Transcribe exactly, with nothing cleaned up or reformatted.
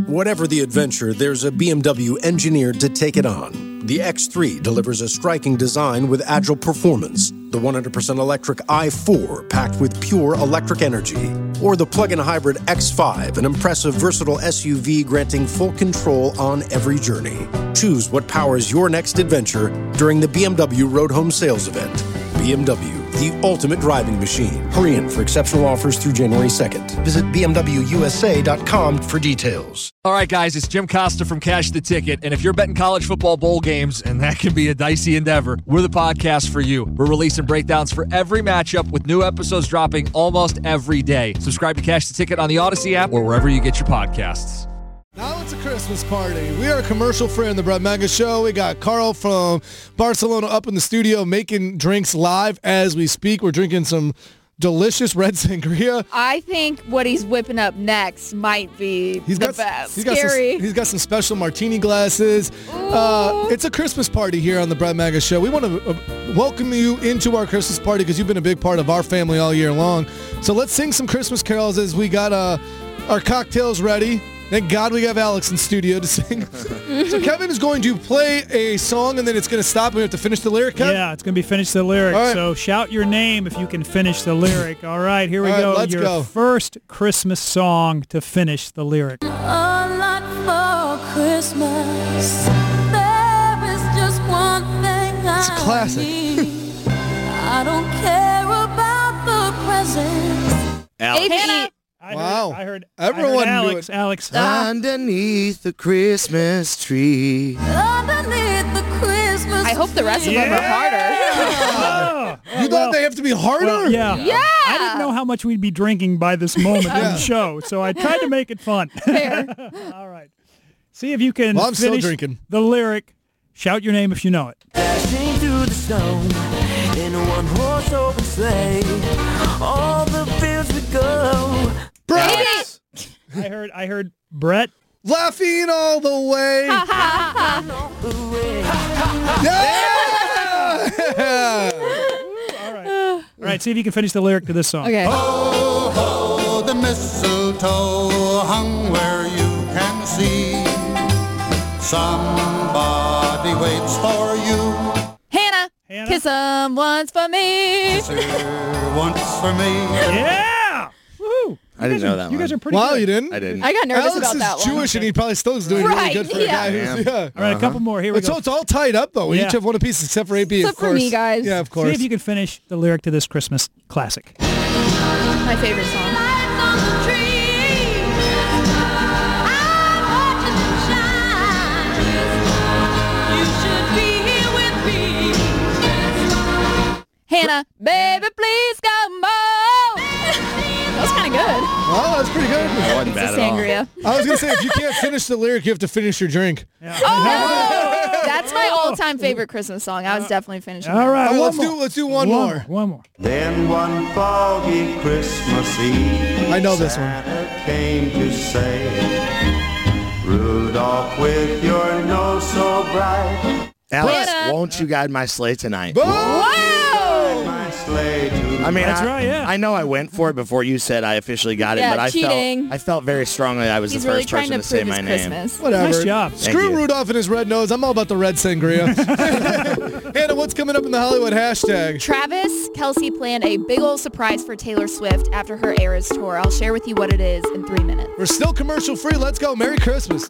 Whatever the adventure, there's a B M W engineered to take it on. The X three delivers a striking design with agile performance. The one hundred percent electric i four, packed with pure electric energy. Or the plug-in hybrid X five, an impressive, versatile S U V granting full control on every journey. Choose what powers your next adventure during the B M W Road Home Sales Event. B M W, the ultimate driving machine. Hurry in for exceptional offers through January second. Visit B M W U S A dot com for details. All right, guys, it's Jim Costa from Cash the Ticket. And if you're betting college football bowl games, and that can be a dicey endeavor, we're the podcast for you. We're releasing breakdowns for every matchup with new episodes dropping almost every day. Subscribe to Cash the Ticket on the Odyssey app or wherever you get your podcasts. Now it's a Christmas party. We are commercial free on the Brett Mega Show. We got Carl from Barcelona up in the studio making drinks live as we speak. We're drinking some delicious red sangria. I think what he's whipping up next might be he's the got, best. He's got Scary. Some, he's got some special martini glasses. Uh, it's a Christmas party here on the Brett Mega Show. We want to uh, welcome you into our Christmas party because you've been a big part of our family all year long. So let's sing some Christmas carols as we got uh, our cocktails ready. Thank God we have Alex in studio to sing. So Kevin is going to play a song, and then it's going to stop, and we have to finish the lyric, Kevin? Yeah, it's going to be finish the lyric. Right. So shout your name if you can finish the lyric. All right, here we All right, go. let's your go. first Christmas song to finish the lyric. A lot for Christmas. There is just one thing It's a I classic. need. I don't care about the presents. Hey, Hannah. I Wow. Heard, I heard Everyone I knew heard Alex. it. Alex. Underneath the Christmas tree. Underneath the Christmas I hope the rest of them are harder. Oh, You thought they have to be harder? well, yeah. Yeah. I didn't know how much we'd be drinking by this moment in the show, so I tried to make it fun. Fair. All right. See if you can Well, I'm still finish drinking. the lyric. Shout your name if you know it. Dashing through the snow in a one-horse open sleigh. All the fields we go. Brett! I heard I heard Brett. Laughing all the way. Yeah! All right. All right, see if you can finish the lyric to this song. Okay. Ho, ho, the mistletoe hung where you can see. Somebody waits for you. Hannah. Hannah? Kiss him once for me. Kiss her once for me. Yeah! Woo! I didn't know that You guys one. are pretty Wow, good. you didn't? I didn't. I got nervous Alex about is that one. Jewish, and he probably still is doing really Right, good for yeah. a guy who's, Yeah. yeah. All right, a couple more. Here we It's, go. it's all tied up, though. We Yeah. each have one apiece except for A B, Except of for course. me, guys. Yeah, of See course. if you can finish the lyric to this Christmas classic. My favorite song. Lights on the tree. I'm watching them shine. You should be here with me. Hannah. Baby, please come home. That was kind of good. Oh, that's pretty good. That wasn't It's bad a at all. sangria. I was going to say, if you can't finish the lyric, you have to finish your drink. Oh, that's my all-time favorite Christmas song. I was definitely finishing All that. right, Uh, one let's more. do let's do one, One more. One more. Then one foggy Christmas Eve, I know this one. Santa came to say, Rudolph, with your nose so bright, Alex, Hannah. won't you guide my sleigh tonight? Wow! my sleigh to I mean, That's I, right, yeah. I know I went for it before you said I officially got it, Yeah, but I cheating. felt I felt very strongly I was He's the really first trying person to to say prove my his name. Christmas. Whatever. Nice job. Screw Thank you. Rudolph and his red nose. I'm all about the red sangria. Hannah, what's coming up in the Hollywood hashtag? Travis Kelce planned a big old surprise for Taylor Swift after her Eras tour. I'll share with you what it is in three minutes. We're still commercial free. Let's go. Merry Christmas.